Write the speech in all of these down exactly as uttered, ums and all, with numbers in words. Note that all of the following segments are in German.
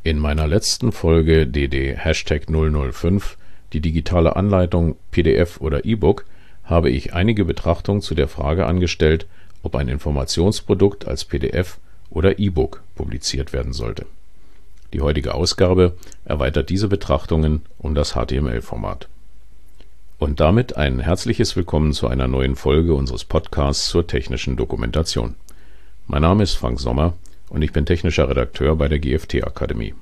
In meiner letzten Folge D D Hashtag null null fünf, die digitale Anleitung P D F oder E-Book, habe ich einige Betrachtungen zu der Frage angestellt, ob ein Informationsprodukt als P D F oder E-Book publiziert werden sollte. Die heutige Ausgabe erweitert diese Betrachtungen um das H T M L-Format. Und damit ein herzliches Willkommen zu einer neuen Folge unseres Podcasts zur technischen Dokumentation. Mein Name ist Frank Sommer und ich bin technischer Redakteur bei der G F T-Akademie.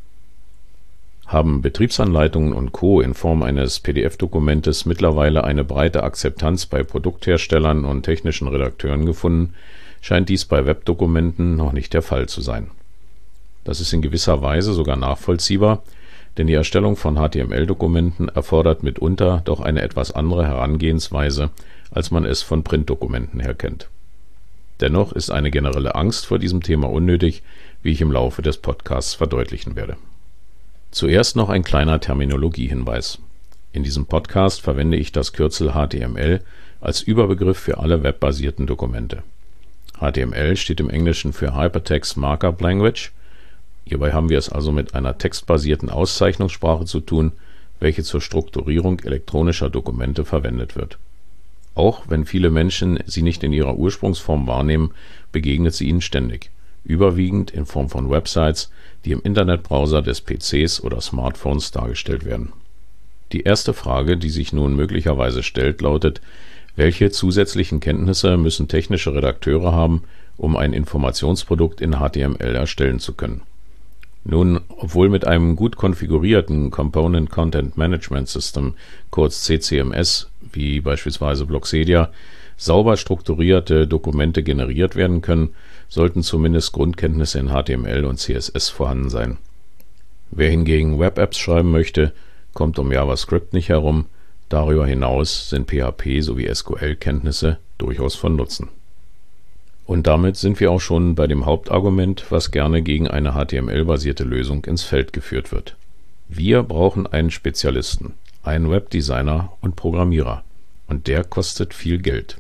Haben Betriebsanleitungen und Co. in Form eines P D F-Dokumentes mittlerweile eine breite Akzeptanz bei Produktherstellern und technischen Redakteuren gefunden, scheint dies bei Webdokumenten noch nicht der Fall zu sein. Das ist in gewisser Weise sogar nachvollziehbar, denn die Erstellung von H T M L-Dokumenten erfordert mitunter doch eine etwas andere Herangehensweise, als man es von Printdokumenten her kennt. Dennoch ist eine generelle Angst vor diesem Thema unnötig, wie ich im Laufe des Podcasts verdeutlichen werde. Zuerst noch ein kleiner Terminologiehinweis. In diesem Podcast verwende ich das Kürzel H T M L als Überbegriff für alle webbasierten Dokumente. H T M L steht im Englischen für Hypertext Markup Language. Hierbei haben wir es also mit einer textbasierten Auszeichnungssprache zu tun, welche zur Strukturierung elektronischer Dokumente verwendet wird. Auch wenn viele Menschen sie nicht in ihrer Ursprungsform wahrnehmen, begegnet sie ihnen ständig, überwiegend in Form von Websites, die im Internetbrowser des P Cs oder Smartphones dargestellt werden. Die erste Frage, die sich nun möglicherweise stellt, lautet: Welche zusätzlichen Kenntnisse müssen technische Redakteure haben, um ein Informationsprodukt in H T M L erstellen zu können? Nun, obwohl mit einem gut konfigurierten Component Content Management System, kurz C C M S, wie beispielsweise Blocksedia, sauber strukturierte Dokumente generiert werden können, sollten zumindest Grundkenntnisse in H T M L und C S S vorhanden sein. Wer hingegen Web-Apps schreiben möchte, kommt um JavaScript nicht herum. Darüber hinaus sind P H P sowie S Q L-Kenntnisse durchaus von Nutzen. Und damit sind wir auch schon bei dem Hauptargument, was gerne gegen eine H T M L-basierte Lösung ins Feld geführt wird. Wir brauchen einen Spezialisten, einen Webdesigner und Programmierer, und der kostet viel Geld.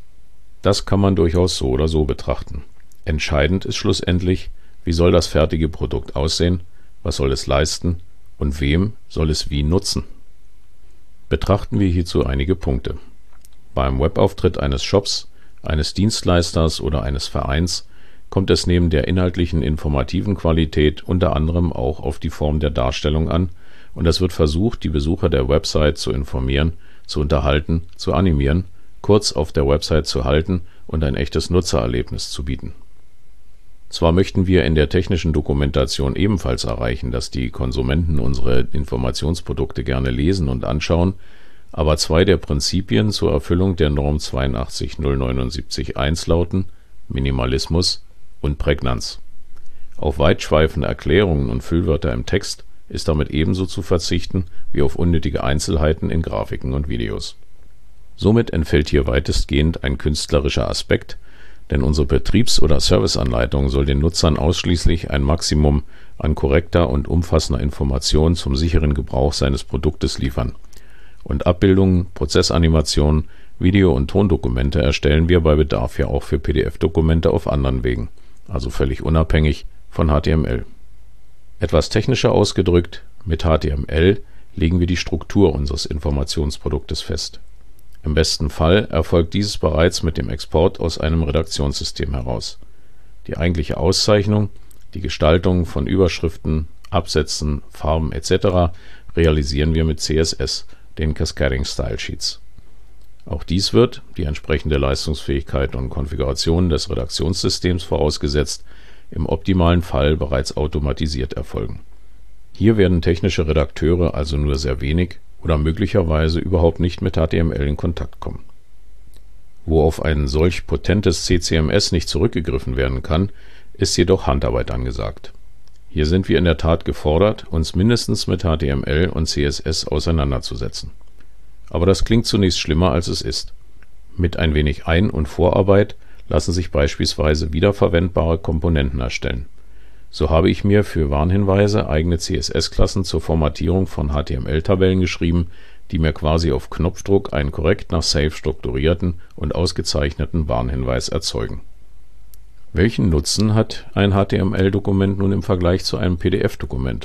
Das kann man durchaus so oder so betrachten. Entscheidend ist schlussendlich, wie soll das fertige Produkt aussehen, was soll es leisten und wem soll es wie nutzen. Betrachten wir hierzu einige Punkte. Beim Webauftritt eines Shops, eines Dienstleisters oder eines Vereins kommt es neben der inhaltlichen informativen Qualität unter anderem auch auf die Form der Darstellung an, und es wird versucht, die Besucher der Website zu informieren, zu unterhalten, zu animieren, kurz auf der Website zu halten und ein echtes Nutzererlebnis zu bieten. Zwar möchten wir in der technischen Dokumentation ebenfalls erreichen, dass die Konsumenten unsere Informationsprodukte gerne lesen und anschauen, aber zwei der Prinzipien zur Erfüllung der Norm zweiundachtzig null neunundsiebzig eins lauten Minimalismus und Prägnanz. Auf weitschweifende Erklärungen und Füllwörter im Text ist damit ebenso zu verzichten wie auf unnötige Einzelheiten in Grafiken und Videos. Somit entfällt hier weitestgehend ein künstlerischer Aspekt, denn unsere Betriebs- oder Serviceanleitung soll den Nutzern ausschließlich ein Maximum an korrekter und umfassender Information zum sicheren Gebrauch seines Produktes liefern. Und Abbildungen, Prozessanimationen, Video- und Tondokumente erstellen wir bei Bedarf ja auch für P D F-Dokumente auf anderen Wegen, also völlig unabhängig von H T M L. Etwas technischer ausgedrückt, mit H T M L legen wir die Struktur unseres Informationsproduktes fest. Im besten Fall erfolgt dieses bereits mit dem Export aus einem Redaktionssystem heraus. Die eigentliche Auszeichnung, die Gestaltung von Überschriften, Absätzen, Farben et cetera realisieren wir mit C S S, den Cascading Style Sheets. Auch dies wird, die entsprechende Leistungsfähigkeit und Konfiguration des Redaktionssystems vorausgesetzt, im optimalen Fall bereits automatisiert erfolgen. Hier werden technische Redakteure also nur sehr wenig oder möglicherweise überhaupt nicht mit H T M L in Kontakt kommen. Wo auf ein solch potentes C C M S nicht zurückgegriffen werden kann, ist jedoch Handarbeit angesagt. Hier sind wir in der Tat gefordert, uns mindestens mit H T M L und C S S auseinanderzusetzen. Aber das klingt zunächst schlimmer, als es ist. Mit ein wenig Ein- und Vorarbeit lassen sich beispielsweise wiederverwendbare Komponenten erstellen. So habe ich mir für Warnhinweise eigene C S S-Klassen zur Formatierung von H T M L-Tabellen geschrieben, die mir quasi auf Knopfdruck einen korrekt nach Safe strukturierten und ausgezeichneten Warnhinweis erzeugen. Welchen Nutzen hat ein H T M L-Dokument nun im Vergleich zu einem P D F-Dokument?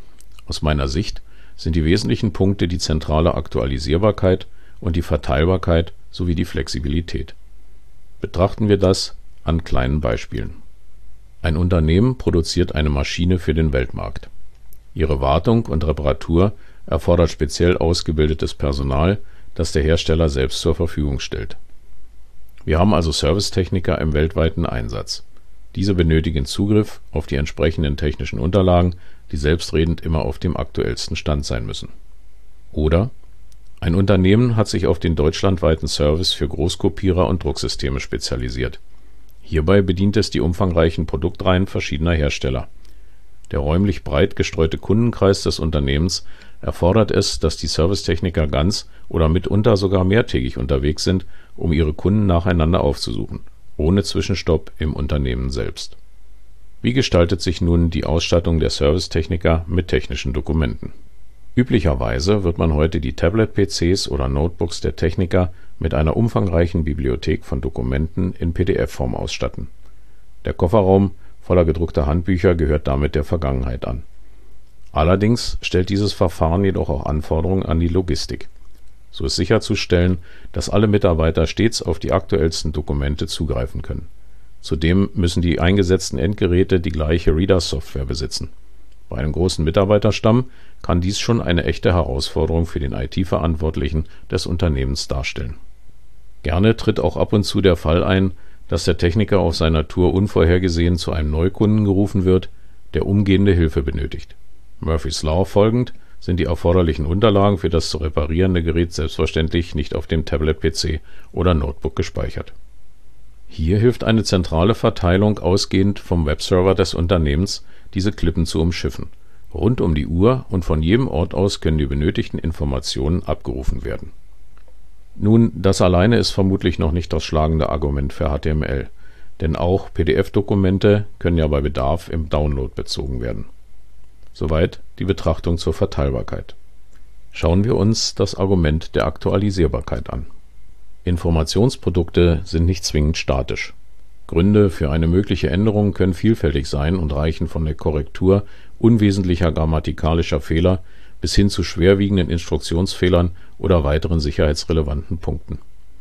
Aus meiner Sicht sind die wesentlichen Punkte die zentrale Aktualisierbarkeit und die Verteilbarkeit sowie die Flexibilität. Betrachten wir das an kleinen Beispielen. Ein Unternehmen produziert eine Maschine für den Weltmarkt. Ihre Wartung und Reparatur erfordert speziell ausgebildetes Personal, das der Hersteller selbst zur Verfügung stellt. Wir haben also Servicetechniker im weltweiten Einsatz. Diese benötigen Zugriff auf die entsprechenden technischen Unterlagen, die selbstredend immer auf dem aktuellsten Stand sein müssen. Oder ein Unternehmen hat sich auf den deutschlandweiten Service für Großkopierer und Drucksysteme spezialisiert. Hierbei bedient es die umfangreichen Produktreihen verschiedener Hersteller. Der räumlich breit gestreute Kundenkreis des Unternehmens erfordert es, dass die Servicetechniker ganz oder mitunter sogar mehrtägig unterwegs sind, um ihre Kunden nacheinander aufzusuchen, ohne Zwischenstopp im Unternehmen selbst. Wie gestaltet sich nun die Ausstattung der Servicetechniker mit technischen Dokumenten? Üblicherweise wird man heute die Tablet-P Cs oder Notebooks der Techniker mit einer umfangreichen Bibliothek von Dokumenten in P D F-Form ausstatten. Der Kofferraum voller gedruckter Handbücher gehört damit der Vergangenheit an. Allerdings stellt dieses Verfahren jedoch auch Anforderungen an die Logistik. So ist sicherzustellen, dass alle Mitarbeiter stets auf die aktuellsten Dokumente zugreifen können. Zudem müssen die eingesetzten Endgeräte die gleiche Reader-Software besitzen. Bei einem großen Mitarbeiterstamm kann dies schon eine echte Herausforderung für den I T-Verantwortlichen des Unternehmens darstellen. Gerne tritt auch ab und zu der Fall ein, dass der Techniker auf seiner Tour unvorhergesehen zu einem Neukunden gerufen wird, der umgehende Hilfe benötigt. Murphy's Law folgend sind die erforderlichen Unterlagen für das zu reparierende Gerät selbstverständlich nicht auf dem Tablet-P C oder Notebook gespeichert. Hier hilft eine zentrale Verteilung ausgehend vom Webserver des Unternehmens, diese Klippen zu umschiffen. Rund um die Uhr und von jedem Ort aus können die benötigten Informationen abgerufen werden. Nun, das alleine ist vermutlich noch nicht das schlagende Argument für H T M L, denn auch P D F-Dokumente können ja bei Bedarf im Download bezogen werden. Soweit die Betrachtung zur Verteilbarkeit. Schauen wir uns das Argument der Aktualisierbarkeit an. Informationsprodukte sind nicht zwingend statisch. Gründe für eine mögliche Änderung können vielfältig sein und reichen von der Korrektur unwesentlicher grammatikalischer Fehler bis hin zu schwerwiegenden Instruktionsfehlern oder weiteren sicherheitsrelevanten Punkten.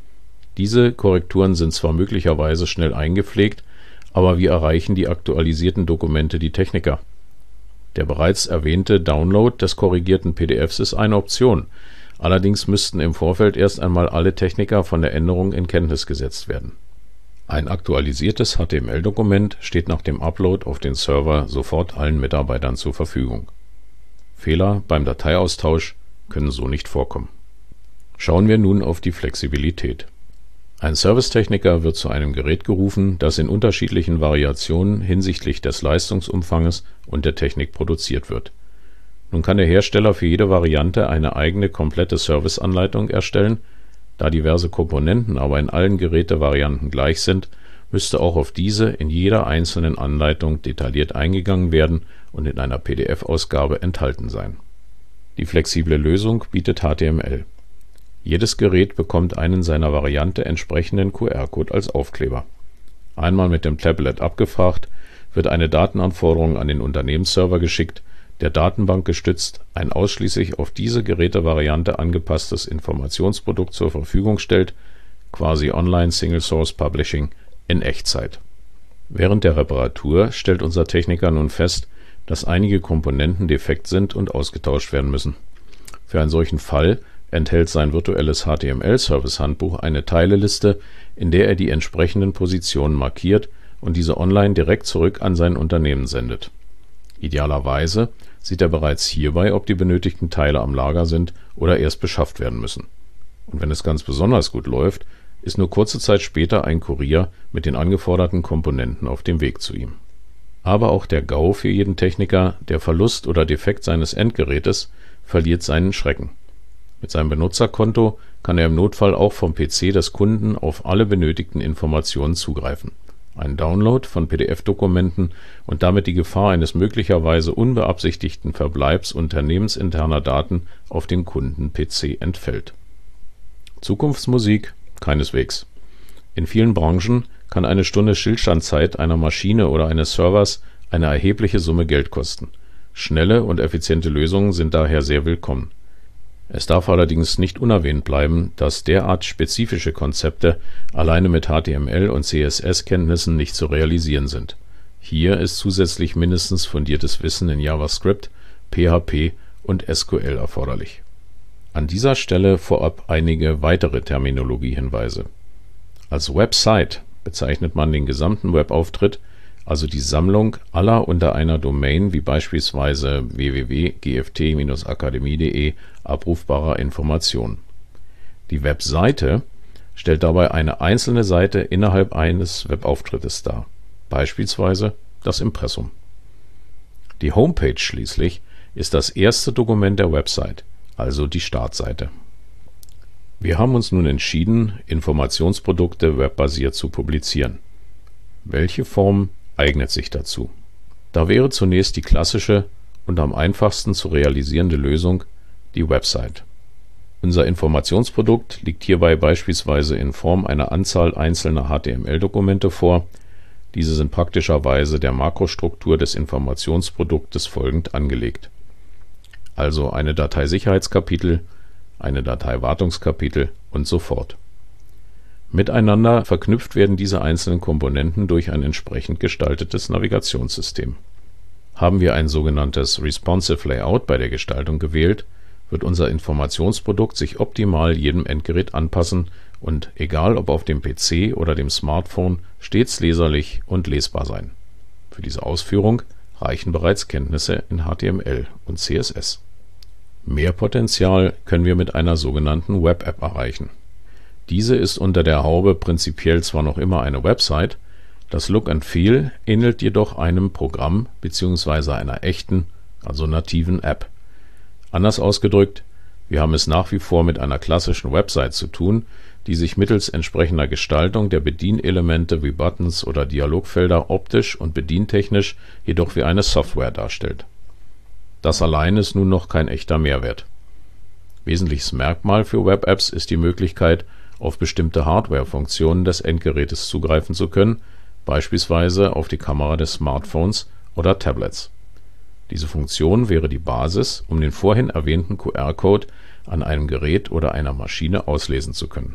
Diese Korrekturen sind zwar möglicherweise schnell eingepflegt, aber wie erreichen die aktualisierten Dokumente die Techniker? Der bereits erwähnte Download des korrigierten P D Fs ist eine Option, allerdings müssten im Vorfeld erst einmal alle Techniker von der Änderung in Kenntnis gesetzt werden. Ein aktualisiertes H T M L-Dokument steht nach dem Upload auf den Server sofort allen Mitarbeitern zur Verfügung. Fehler beim Dateiaustausch können so nicht vorkommen. Schauen wir nun auf die Flexibilität. Ein Servicetechniker wird zu einem Gerät gerufen, das in unterschiedlichen Variationen hinsichtlich des Leistungsumfanges und der Technik produziert wird. Nun kann der Hersteller für jede Variante eine eigene komplette Serviceanleitung erstellen. Da diverse Komponenten aber in allen Gerätevarianten gleich sind, müsste auch auf diese in jeder einzelnen Anleitung detailliert eingegangen werden und in einer P D F-Ausgabe enthalten sein. Die flexible Lösung bietet H T M L. Jedes Gerät bekommt einen seiner Variante entsprechenden Q R-Code als Aufkleber. Einmal mit dem Tablet abgefragt, wird eine Datenanforderung an den Unternehmensserver geschickt, der datenbankgestützt ein ausschließlich auf diese Gerätevariante angepasstes Informationsprodukt zur Verfügung stellt, quasi Online Single Source Publishing in Echtzeit. Während der Reparatur stellt unser Techniker nun fest, dass einige Komponenten defekt sind und ausgetauscht werden müssen. Für einen solchen Fall enthält sein virtuelles H T M L-Service-Handbuch eine Teileliste, in der er die entsprechenden Positionen markiert und diese online direkt zurück an sein Unternehmen sendet. Idealerweise sieht er bereits hierbei, ob die benötigten Teile am Lager sind oder erst beschafft werden müssen. Und wenn es ganz besonders gut läuft, ist nur kurze Zeit später ein Kurier mit den angeforderten Komponenten auf dem Weg zu ihm. Aber auch der GAU für jeden Techniker, der Verlust oder Defekt seines Endgerätes, verliert seinen Schrecken. Mit seinem Benutzerkonto kann er im Notfall auch vom P C des Kunden auf alle benötigten Informationen zugreifen. Ein Download von P D F-Dokumenten und damit die Gefahr eines möglicherweise unbeabsichtigten Verbleibs unternehmensinterner Daten auf dem Kunden-P C entfällt. Zukunftsmusik? Keineswegs. In vielen Branchen kann eine Stunde Stillstandzeit einer Maschine oder eines Servers eine erhebliche Summe Geld kosten. Schnelle und effiziente Lösungen sind daher sehr willkommen. Es darf allerdings nicht unerwähnt bleiben, dass derart spezifische Konzepte alleine mit H T M L und C S S-Kenntnissen nicht zu realisieren sind. Hier ist zusätzlich mindestens fundiertes Wissen in JavaScript, P H P und S Q L erforderlich. An dieser Stelle vorab einige weitere Terminologiehinweise. Als Website bezeichnet man den gesamten Webauftritt, also die Sammlung aller unter einer Domain wie beispielsweise w w w punkt g f t Bindestrich akademie punkt de abrufbarer Informationen. Die Webseite stellt dabei eine einzelne Seite innerhalb eines Webauftrittes dar, beispielsweise das Impressum. Die Homepage schließlich ist das erste Dokument der Website, also die Startseite. Wir haben uns nun entschieden, Informationsprodukte webbasiert zu publizieren. Welche Form eignet sich dazu? Da wäre zunächst die klassische und am einfachsten zu realisierende Lösung die Website. Unser Informationsprodukt liegt hierbei beispielsweise in Form einer Anzahl einzelner H T M L-Dokumente vor. Diese sind praktischerweise der Makrostruktur des Informationsproduktes folgend angelegt. Also eine Dateisicherheitskapitel, eine Dateiwartungskapitel und so fort. Miteinander verknüpft werden diese einzelnen Komponenten durch ein entsprechend gestaltetes Navigationssystem. Haben wir ein sogenanntes Responsive Layout bei der Gestaltung gewählt, wird unser Informationsprodukt sich optimal jedem Endgerät anpassen und, egal ob auf dem P C oder dem Smartphone, stets leserlich und lesbar sein. Für diese Ausführung reichen bereits Kenntnisse in H T M L und C S S. Mehr Potenzial können wir mit einer sogenannten Web-App erreichen. Diese ist unter der Haube prinzipiell zwar noch immer eine Website, das Look and Feel ähnelt jedoch einem Programm bzw. einer echten, also nativen App. Anders ausgedrückt, wir haben es nach wie vor mit einer klassischen Website zu tun, die sich mittels entsprechender Gestaltung der Bedienelemente wie Buttons oder Dialogfelder optisch und bedientechnisch jedoch wie eine Software darstellt. Das allein ist nun noch kein echter Mehrwert. Wesentliches Merkmal für Web-Apps ist die Möglichkeit, auf bestimmte Hardware-Funktionen des Endgerätes zugreifen zu können, beispielsweise auf die Kamera des Smartphones oder Tablets. Diese Funktion wäre die Basis, um den vorhin erwähnten Q R-Code an einem Gerät oder einer Maschine auslesen zu können.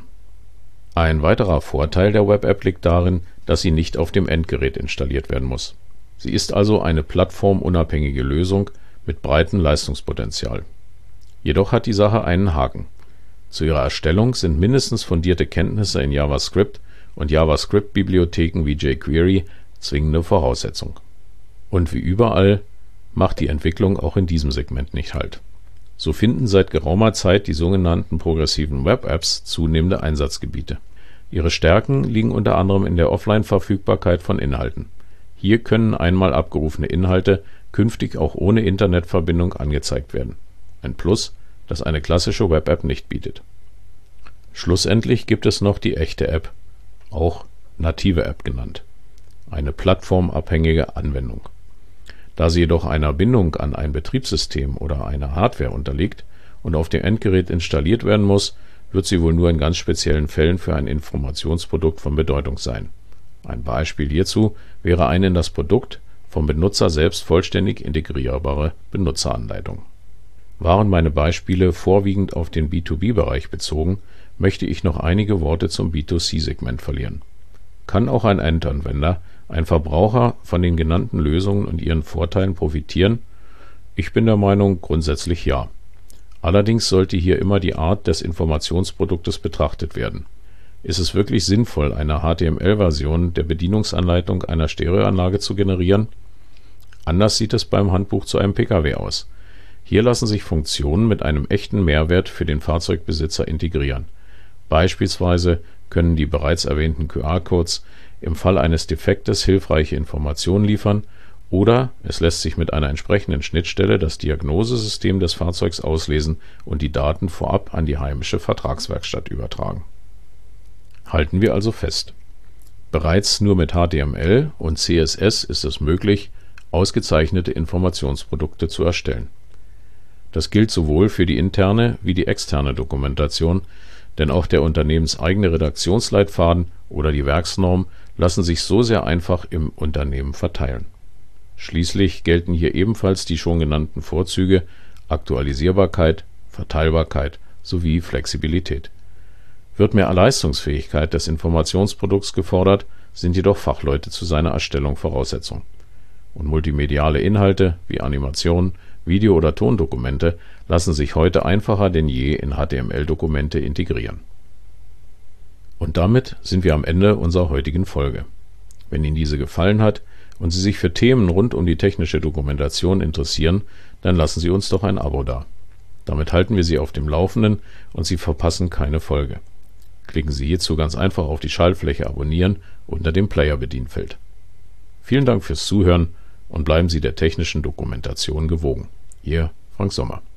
Ein weiterer Vorteil der Web-App liegt darin, dass sie nicht auf dem Endgerät installiert werden muss. Sie ist also eine plattformunabhängige Lösung mit breitem Leistungspotenzial. Jedoch hat die Sache einen Haken. Zu ihrer Erstellung sind mindestens fundierte Kenntnisse in JavaScript und JavaScript-Bibliotheken wie jQuery zwingende Voraussetzung. Und wie überall macht die Entwicklung auch in diesem Segment nicht Halt. So finden seit geraumer Zeit die sogenannten progressiven Web-Apps zunehmende Einsatzgebiete. Ihre Stärken liegen unter anderem in der Offline-Verfügbarkeit von Inhalten. Hier können einmal abgerufene Inhalte künftig auch ohne Internetverbindung angezeigt werden. Ein Plus, das eine klassische Web-App nicht bietet. Schlussendlich gibt es noch die echte App, auch native App genannt, eine plattformabhängige Anwendung. Da sie jedoch einer Bindung an ein Betriebssystem oder eine Hardware unterliegt und auf dem Endgerät installiert werden muss, wird sie wohl nur in ganz speziellen Fällen für ein Informationsprodukt von Bedeutung sein. Ein Beispiel hierzu wäre eine in das Produkt vom Benutzer selbst vollständig integrierbare Benutzeranleitung. Waren meine Beispiele vorwiegend auf den B zwei B-Bereich bezogen, möchte ich noch einige Worte zum B zwei C-Segment verlieren. Kann auch ein Endanwender, ein Verbraucher von den genannten Lösungen und ihren Vorteilen profitieren? Ich bin der Meinung, grundsätzlich ja. Allerdings sollte hier immer die Art des Informationsproduktes betrachtet werden. Ist es wirklich sinnvoll, eine H T M L-Version der Bedienungsanleitung einer Stereoanlage zu generieren? Anders sieht es beim Handbuch zu einem P K W aus. Hier lassen sich Funktionen mit einem echten Mehrwert für den Fahrzeugbesitzer integrieren. Beispielsweise können die bereits erwähnten Q R-Codes im Fall eines Defektes hilfreiche Informationen liefern oder es lässt sich mit einer entsprechenden Schnittstelle das Diagnosesystem des Fahrzeugs auslesen und die Daten vorab an die heimische Vertragswerkstatt übertragen. Halten wir also fest: Bereits nur mit H T M L und C S S ist es möglich, ausgezeichnete Informationsprodukte zu erstellen. Das gilt sowohl für die interne wie die externe Dokumentation, denn auch der unternehmenseigene Redaktionsleitfaden oder die Werksnorm lassen sich so sehr einfach im Unternehmen verteilen. Schließlich gelten hier ebenfalls die schon genannten Vorzüge Aktualisierbarkeit, Verteilbarkeit sowie Flexibilität. Wird mehr Leistungsfähigkeit des Informationsprodukts gefordert, sind jedoch Fachleute zu seiner Erstellung Voraussetzung. Und multimediale Inhalte wie Animationen, Video- oder Tondokumente lassen sich heute einfacher denn je in H T M L-Dokumente integrieren. Und damit sind wir am Ende unserer heutigen Folge. Wenn Ihnen diese gefallen hat und Sie sich für Themen rund um die technische Dokumentation interessieren, dann lassen Sie uns doch ein Abo da. Damit halten wir Sie auf dem Laufenden und Sie verpassen keine Folge. Klicken Sie hierzu ganz einfach auf die Schaltfläche Abonnieren unter dem Player-Bedienfeld. Vielen Dank fürs Zuhören und bleiben Sie der technischen Dokumentation gewogen. Ihr Frank Sommer.